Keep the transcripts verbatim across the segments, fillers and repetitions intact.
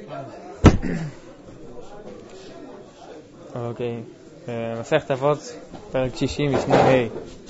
אוקיי, מסכת אבות, פרק שישים, משנה ה'.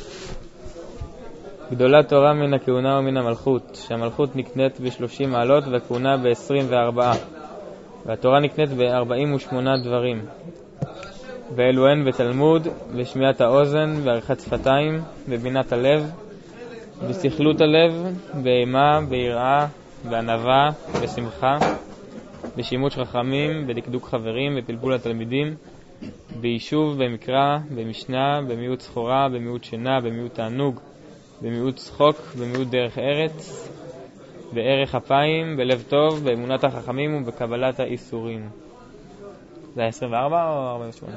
גדולה תורה מן הכהונה ומן המלכות, שהמלכות נקנית בשלושים מעלות והכהונה בעשרים וארבעה, והתורה נקנית בארבעים ושמונה דברים. ואלו הן בתלמוד, בשמיעת האוזן, בעריכת שפתיים, בבינת הלב, בסכלות הלב, באימה, ביראה, בענווה, בשמחה, בשימוש חכמים, בדקדוק חברים, בפלפול התלמידים, ביישוב, במקרא, במשנה, במיעוט סחורה, במיעוט שינה, במיעוט תענוג, במיעוט צחוק, במיעוט דרך ארץ, בערך אפיים, בלב טוב, באמונת החכמים ובקבלת האיסורים. זה עשרים וארבע או ארבעים ושמונה?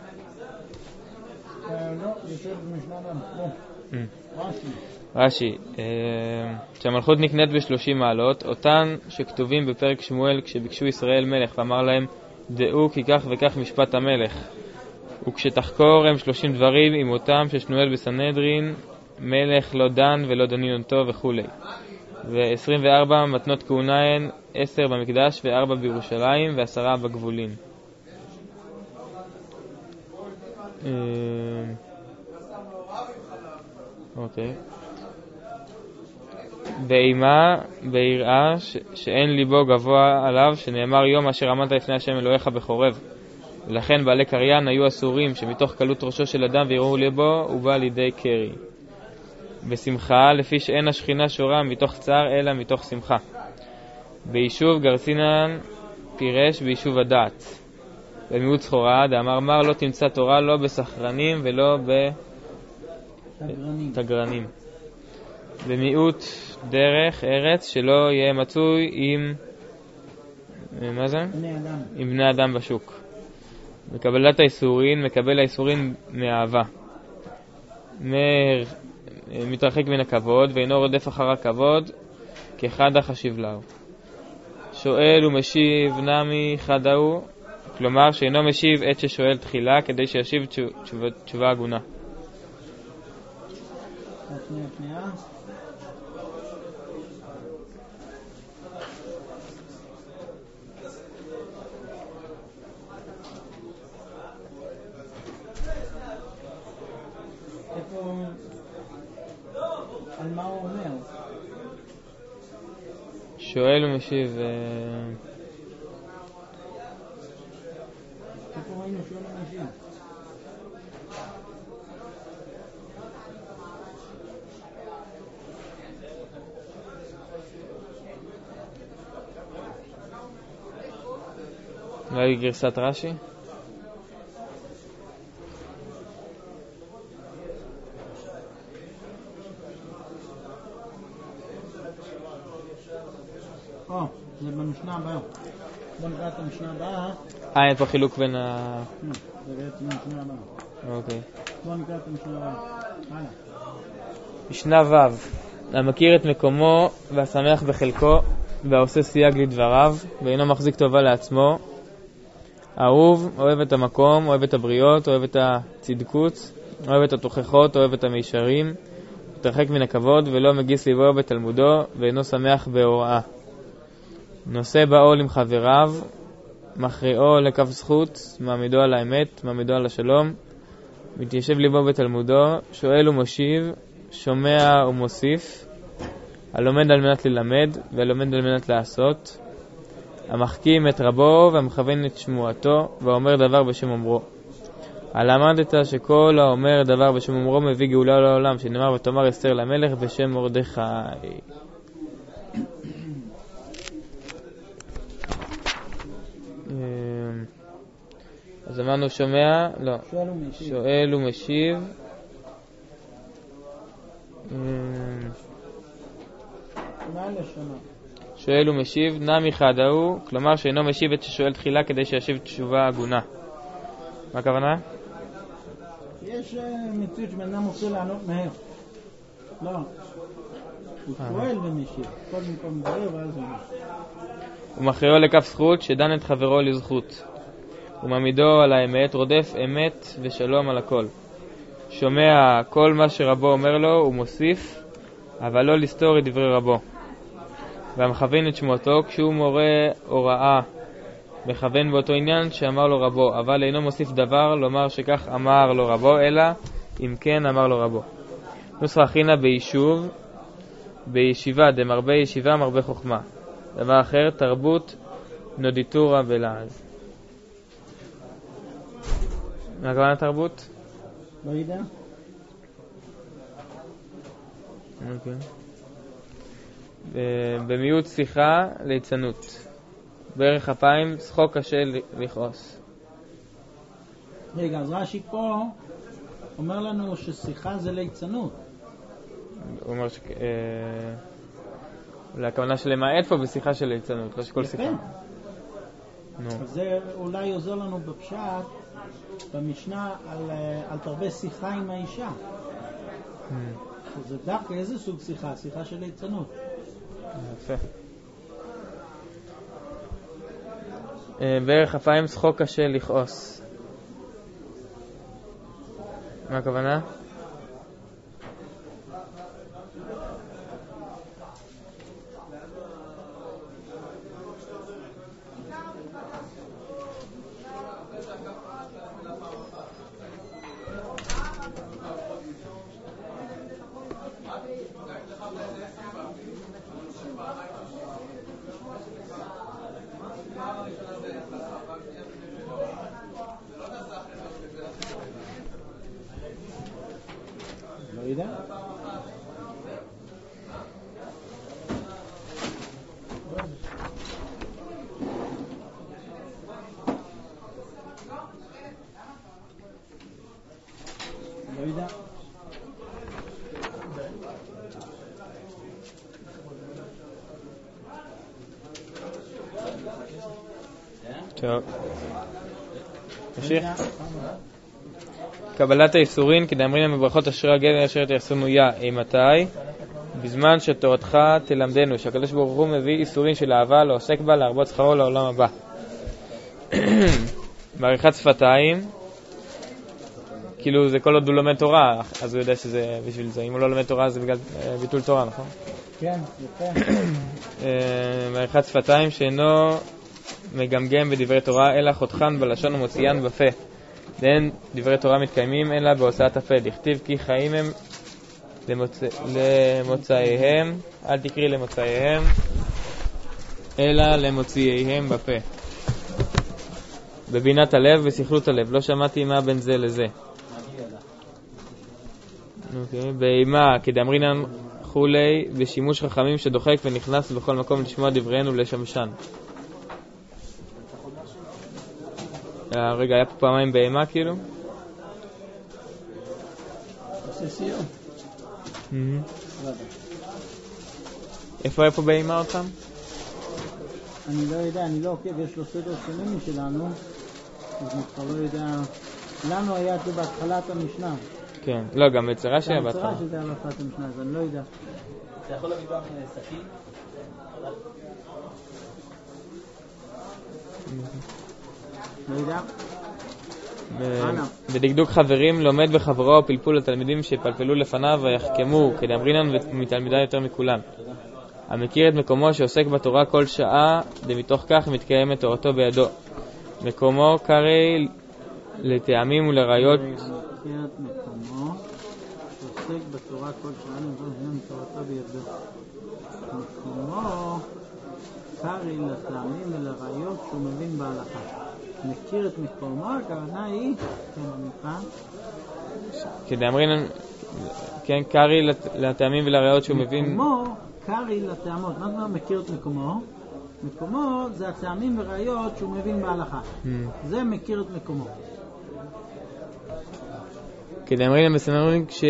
לא, יושב במשנה גם. רש"י. רש"י, שהמלכות נקנית בשלושים מעלות, אותן שכתובים בפרק שמואל כשביקשו ישראל מלך ואמר להם דעו כי כך וכך משפט המלך, וכשתחקור הם שלושים דברים עם אותם ששנואל בסנהדרין, מלך לא דן ולא דנין אותו וכו'. ו-עשרים וארבע מתנות כהונה הן, עשר במקדש וארבע בירושלים ועשרה בגבולים. אוקיי. באימה, ביראה, ש- שאין ליבו גבוה עליו, שנאמר יום אשר עמדת לפני השם אלוהיך בחורב. ולכן בעלי קריין היו אסורים, שמתוך קלות ראשו של אדם ויראו ליבו, הוא בא לידי קרי. בשמחה, לפי שאין השכינה שורה מתוך צער, אלא מתוך שמחה. ביישוב גרסינן פירש ביישוב הדעת. במיעוט סחורה, דאמר מר לא תמצא תורה לא בסחרנים ולא בתגרנים. במיעוט דרך ארץ שלא יהיה מצוי עם מה זה? בני אדם. עם בני אדם בשוק. בקבלת האיסורים, מקבל האיסורים מאהבה. מר, מתרחק מן הכבוד ואינו רודף אחר הכבוד כאחד החשיב לו. שואל ומשיב נמי חדאו, כלומר שאינו משיב עת ששואל תחילה כדי שישיב תשובה, תשובה הגונה. שנייה, שנייה. איפה... על מה הוא אומר? שואל ומשיב... איפה ראינו שואל ומשיב? אולי גרסת רש"י? או, זה במשנה הבאה. בוא נקרא את המשנה הבאה. אה, אין פה חילוק בין ה... זה בעצם המשנה הבאה. אוקיי. בוא נקרא את המשנה הבאה. הלאה. משנה ו' המכיר את מקומו והשמח בחלקו והעושה סייג לדבריו ואינו מחזיק טובה לעצמו, אהוב, אוהב את המקום, אוהב את הבריות, אוהב את הצדקות, אוהב את התוכחות, אוהב את המישרים, מתרחק מן הכבוד ולא מגיס ליבו בתלמודו ואינו שמח בהוראה. נושא בעול עם חבריו, מכריעו לקו זכות, מעמידו על האמת, מעמידו על השלום, מתיישב ליבו בתלמודו, שואל ומשיב, שומע ומוסיף, הלומד על מנת ללמד והלומד על מנת לעשות, המחכים את רבו והמכוון את שמועתו והאומר דבר בשם אומרו. הלמדת שכל האומר דבר בשם אומרו מביא גאולה לעולם, שנאמר ותאמר אסתר למלך בשם מרדכי. אז אמרנו שומע, לא, שואל ומשיב. שואל ומשיב. מה לשונה? שואל ומשיב, נמי חדאו, כלומר שאינו משיב את ששואל תחילה כדי שישיב תשובה הגונה. מה הכוונה? יש מציאות שבן אדם רוצה לענות מהר. לא. הוא שואל ומשיב. קודם כל מברר ואז הוא משיב. ומכריעו לכף זכות שדן את חברו לזכות. ומעמידו על האמת, רודף אמת ושלום על הכל. שומע כל מה שרבו אומר לו ומוסיף, אבל לא לסתור את דברי רבו. והמכוון את שמועתו כשהוא מורה הוראה מכוון באותו עניין שאמר לו רבו, אבל אינו מוסיף דבר לומר שכך אמר לו רבו, אלא אם כן אמר לו רבו. נוסחה הכינה ביישוב, בישיבה דמרבה ישיבה מרבה חוכמה. דבר אחר, תרבות נודיטורה בלעז. מה הכוונה תרבות? לא יודע. אוקיי. במיעוט שיחה ליצנות. בערך אפיים שחוק קשה לכעוס. רגע, אז רש"י פה אומר לנו ששיחה זה ליצנות. הוא אומר ש... אולי הכוונה שלמעט פה בשיחה של ליצנות, לא שכל שיחה. נו. אז זה אולי עוזר לנו בפשט, במשנה, על, על תרבה שיחה עם האישה. זה דווקא איזה סוג שיחה? שיחה של ליצנות. יפה. בערך אפיים שחוק קשה לכעוס. מה הכוונה? לא יודע. לא יודע. טוב. נמשיך. קבלת האיסורין, כדאמרינן בברכות אשרי הגבר אשר תעשונו יה, אימתי? בזמן שתורתך תלמדנו, שהקדוש ברוך הוא מביא איסורין של אהבה, לעוסק בה, להרבות שכרו לעולם הבא. בעריכת שפתיים, כאילו זה כל עוד הוא לומד תורה, אז הוא יודע שזה בשביל זה. אם הוא לא לומד תורה זה בגלל ביטול תורה, נכון? כן, יפה. בעריכת שפתיים שאינו מגמגם בדברי תורה, אלא חותכן בלשון ומוציאן בפה. ואין דברי תורה מתקיימים אלא בהוצאת הפה. דכתיב כי חיים הם למוצ... למוצאיהם, אל תקריא למוצאיהם, אלא למוציאיהם בפה. בבינת הלב וסכלות הלב, לא שמעתי מה בין זה לזה. אוקיי, באימה, כדאמרינן חולי, בשימוש חכמים שדוחק ונכנס בכל מקום לשמוע דבריהן ולשמשן. רגע, היה פה פעמיים באימה כאילו? עושה סיום. איפה היה פה באימה אותם? אני לא יודע, אני לא עוקב, יש לו סדר שונים משלנו, אז אני כבר לא יודע. לנו היה את זה בהתחלת המשנה. כן, לא, גם בצרה שהיה בהתחלה. בצרה שזה היה בהתחלת המשנה, אז אני לא יודע. אתה יכול להביא גם סכין? לא יודע. בדקדוק חברים לומד בחברו ופלפול לתלמידים שפלפלו לפניו ויחכמו כדאמרינן ומתלמידה יותר מכולם. המכיר את מקומו שעוסק בתורה כל שעה, ומתוך כך מתקיימת תורתו בידו. מקומו קרי לטעמים ולראיות. מכיר את מקומו שעוסק בתורה כל שעה, ומתקיימת תורתו בידו. מקומו קרי לטעמים ולראיות שהוא מבין בהלכה. מכיר את מקומו, הכוונה היא, כן, המבחן. כדאמרינן, כן, קרי לטעמים ולראיות שהוא מבין. מקומו קרי לטעמות. מה זאת אומרת מכיר את מקומו? מקומו זה הטעמים וראיות שהוא מבין בהלכה. זה מכיר את מקומו. כדאמרינן בסנהדרין כש...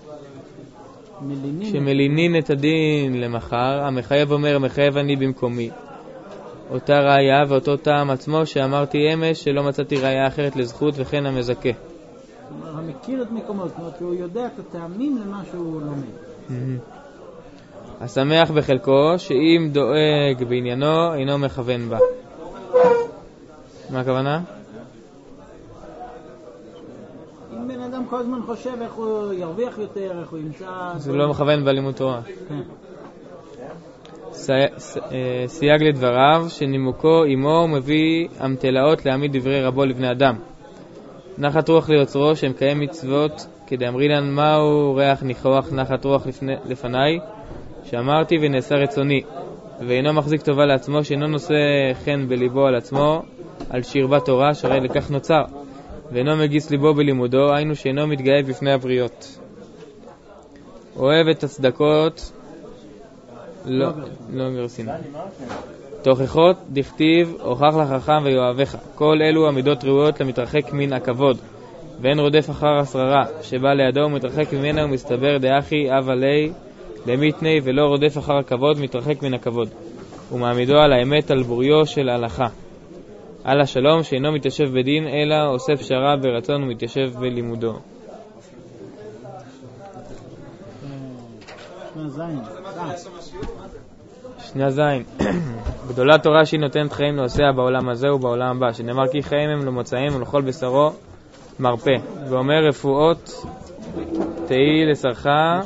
כשמלינין את הדין למחר, המחייב אומר, המחייב אני במקומי. אותה ראיה ואותו טעם עצמו שאמרתי אמש שלא מצאתי ראיה אחרת לזכות וכן המזכה. זאת אומרת, המכיר את מקומו, זאת אומרת שהוא יודע את הטעמים למה שהוא לומד. השמח בחלקו שאם דואג בעניינו אינו מכוון בה. מה הכוונה? אם בן אדם כל הזמן חושב איך הוא ירוויח יותר, איך הוא ימצא... זה לא מכוון בלימוד תורה. כן. סייג לדבריו, שנימוקו עמו מביא המתלאות להעמיד דברי רבו לבני אדם. נחת רוח ליוצרו שמקיים מצוות, כדאמרינן מהו ריח ניחוח נחת רוח לפני, לפניי, שאמרתי ונעשה רצוני, ואינו מחזיק טובה לעצמו, שאינו נושא חן בליבו על עצמו, על שירבה תורה, שהרי לכך נוצר, ואינו מגיס ליבו בלימודו, היינו שאינו מתגאה בפני הבריות. אוהב את הצדקות, לא, לא גרסין. תוכחות דכתיב, הוכח לחכם ויואבך. כל אלו עמידות ראויות למתרחק מן הכבוד, ואין רודף אחר השררה, שבא לידו ומתרחק ממנה ומסתבר דאחי אב עלי למיתני, ולא רודף אחר הכבוד, מתרחק מן הכבוד. ומעמידו על האמת על בוריו של הלכה. על השלום שאינו מתיישב בדין, אלא עושה פשרה ברצון ומתיישב בלימודו. שנייה זין. גדולה תורה שהיא נותנת חיים לעושיה בעולם הזה ובעולם הבא, שנאמר כי חיים הם למוצאים ולכל בשרו מרפא, ואומר רפואות תהי לשרך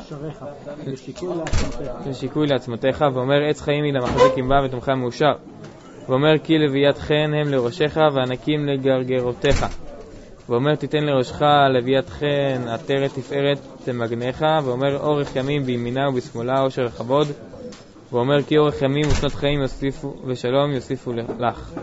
לשיקוי לעצמתך, ואומר עץ חיים היא למחזק עמבה ותומך מאושר, ואומר כי לביית חן הם לראשך וענקים לגרגרותיך, ואומר תיתן לראשך לביית חן עטרת תפארת תמגנך, ואומר אורך ימים בימינה ובשמאלה עושר וכבוד, ואומר כי אורך ימים ושנות חיים יוסיפו ושלום יוסיפו לך.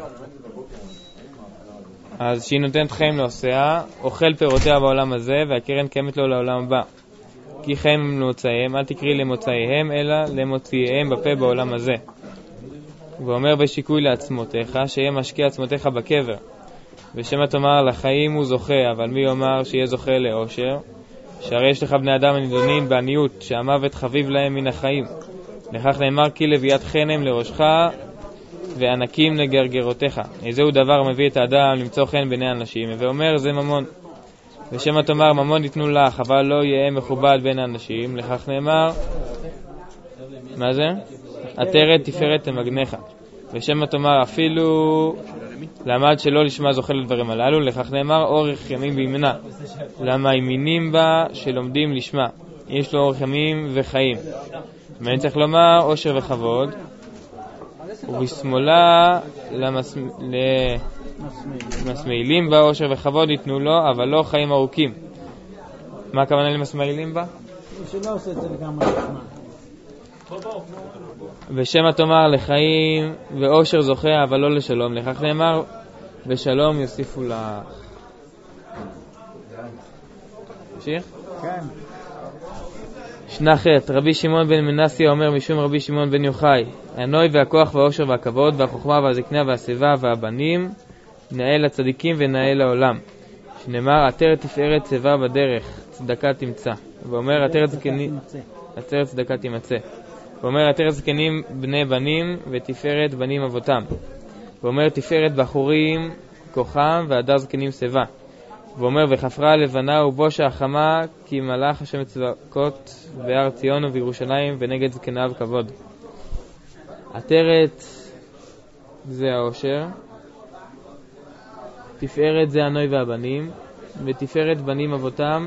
אז שהיא נותנת חיים לעושיה, אוכל פירותיה בעולם הזה, והקרן קיימת לו לעולם הבא. כי חיים הם למוצאיהם, אל תקריא למוצאיהם, אלא למוציאיהם בפה בעולם הזה. ואומר בשיקוי לעצמותיך, שיהיה משקיע עצמותיך בקבר. ושמה תאמר לחיים הוא זוכה, אבל מי יאמר שיהיה זוכה לאושר? שהרי יש לך בני אדם הנידונים בעניות, שהמוות חביב להם מן החיים. לכך נאמר כי לביית חנם לראשך וענקים לגרגרותיך. איזהו דבר מביא את האדם למצוא חן בעיני אנשים, ואומר זה ממון. ושמה תאמר ממון ייתנו לך, אבל לא יהיה מכובד בין האנשים. לכך נאמר, מה זה? עטרת תפארת תמגנך. ושמה תאמר אפילו למד שלא לשמה זוכה לדברים הללו. לכך נאמר אורך ימים בימינה, למה ימינים בה שלומדים לשמה, יש לו אורך ימים וחיים. ואני צריך לומר עושר וכבוד, ובשמאלה למסמאילים בה עושר וכבוד ייתנו לו, אבל לא חיים ארוכים. מה הכוונה למסמאילים בה? שלא עושה את זה לגמרי לשמה. ושמה תאמר לחיים ואושר זוכה, אבל לא לשלום. לכך נאמר ושלום יוסיפו לך. תמשיך? כן. שנה ח' רבי שמעון בן מנסיה אומר משום רבי שמעון בן יוחאי, הנוי והכוח והאושר והכבוד והחוכמה והזקנה והשיבה והבנים נאה לצדיקים ונאה לעולם, שנאמר עטרת תפארת שיבה בדרך צדקה תמצא, ואומר עטרת זקנים עטרת צדקה תמצא, ואומר עטרת זקנים בני בנים ותפארת בנים אבותם, ואומר תפארת בחורים כוחם והדר זקנים שיבה, ואומר וחפרה לבנה ובושה החמה כי מלאך השם צבאות בהר ציון ובירושלים ונגד זקניו כבוד. עטרת זה האושר, תפארת זה הנוי והבנים, ותפארת בנים אבותם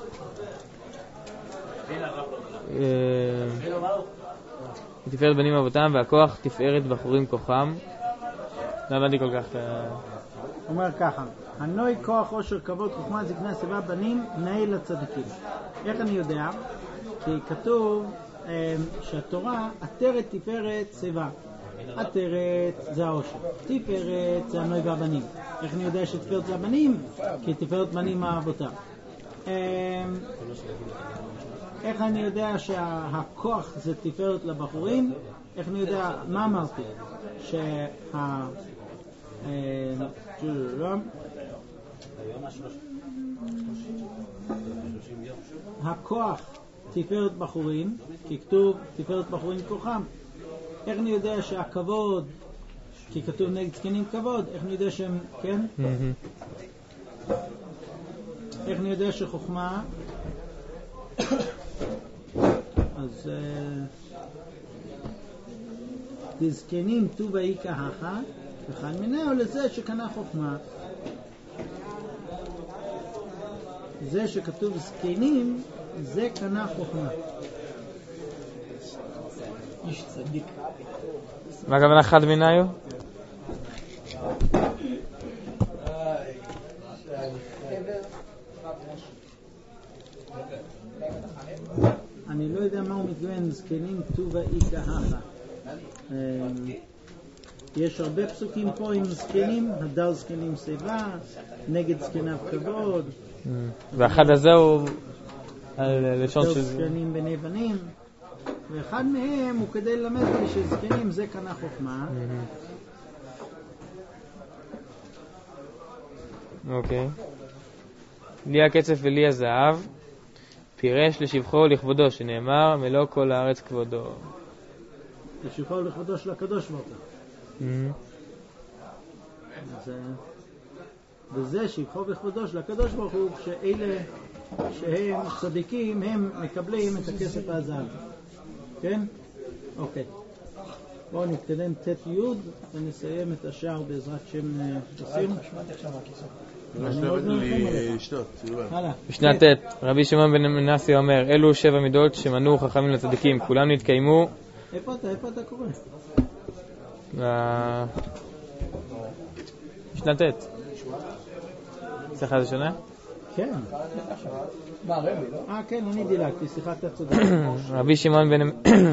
תפארת בנים אבותם, והכוח תפארת בחורים כוחם. לא הבנתי כל כך. אומר ככה, הנוי כוח עושר כבוד חוכמה זקנה שיבה בנים נאה לצדיקים. איך אני יודע? כי כתוב שהתורה עטרת תפארת שיבה. עטרת זה העושר, תפארת זה הנוי והבנים. איך אני יודע שתפארת זה הבנים? כי תפארת בנים אבותם. איך אני יודע שהכוח זה תפארת לבחורים? איך אני יודע, מה אמרתי? שה... הכוח תפארת בחורים, כי כתוב תפארת בחורים כוחם. איך אני יודע שהכבוד, כי כתוב נגד זקנים כבוד, איך אני יודע שהם, כן? איך אני יודע שחוכמה, אז זקנים טובה היא כהכה, וכאן מנהו לזה שקנה חוכמה. זה שכתוב זקנים, זה קנה חוכמה. איש צדיק. מה הכוונה חד מיניו? אני לא יודע מה הוא מתכוון, זקנים טובה איתהה. יש הרבה פסוקים פה עם זקנים, הדר זקנים שיבה, נגד זקניו כבוד. ואחד הזה הוא לשון הדר של... זקנים בני בנים, ואחד מהם הוא כדי ללמד לי שזקנים זה קנה חוכמה. אוקיי. לי הקצף ולי הזהב, פירש לשבחו ולכבודו, שנאמר מלוא כל הארץ כבודו. לשבחו ולכבודו של הקדוש ברוך הוא. אז, וזה שבחו ולכבודו של הקדוש ברוך הוא, שאלה שהם צדיקים הם מקבלים את הכסף הזהב. כן? אוקיי. בואו נתקדם ת' י' ונסיים את השאר בעזרת שם עושים. משנה ט' רבי שמעון בן מנסי אומר, אלו שבע מידות שמנו חכמים לצדיקים, כולם נתקיימו. איפה אתה? איפה אתה קורא? משנה ט' סליחה, זה שונה? כן. מה, רבי, לא? אה, כן, אני דילגתי, סליחה, אתה צודק. רבי שמעון בן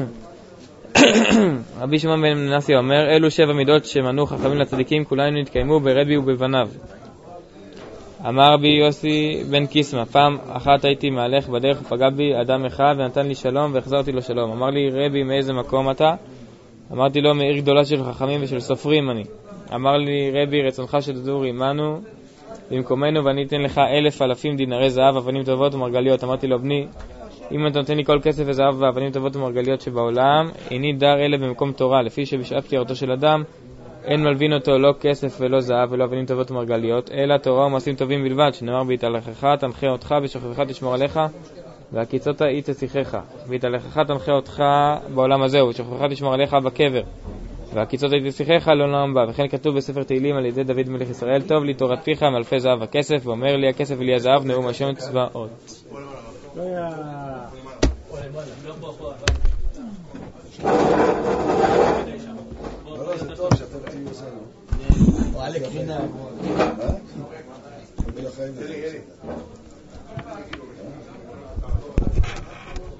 רבי שמעון בן מנסי אומר, אלו שבע מידות שמנו חכמים לצדיקים, כולנו נתקיימו ברבי ובבניו. אמר רבי יוסי בן קיסמא, פעם אחת הייתי מהלך בדרך ופגע בי אדם אחד ונתן לי שלום והחזרתי לו שלום. אמר לי, רבי, מאיזה מקום אתה? אמרתי לו, מעיר גדולה של חכמים ושל סופרים אני. אמר לי, רבי, רצונך שתדור עמנו במקומנו ואני אתן לך אלף אלפים דינרי זהב, אבנים טובות ומרגליות. אמרתי לו, בני, אם אתה נותן לי כל כסף וזהב ואבנים טובות ומרגליות שבעולם, איני דר אלה במקום תורה, לפי שבשעת פטירתו של אדם אין מלבין אותו לא כסף ולא זהב ולא אבנים טובות ומרגליות, אלא תורה ומעשים טובים בלבד, שנאמר בהתהלכך תנחה אותך ושוכבך תשמור עליך והקיצות היא תשיחך. בהתהלכך תנחה אותך בעולם הזה ושוכבך תשמור עליך בקבר והקיצות היא תשיחך לעולם הבא. וכן כתוב בספר תהילים על ידי דוד מלך ישראל, טוב לי תורת פיך מאלפי זהב וכסף, ואומר לי הכסף ולי הזהב נאום השם צבאות. לא היה... לא, זה טוב שאתם תהיו עושה. או אלק רינה. מה? שווה לחיים.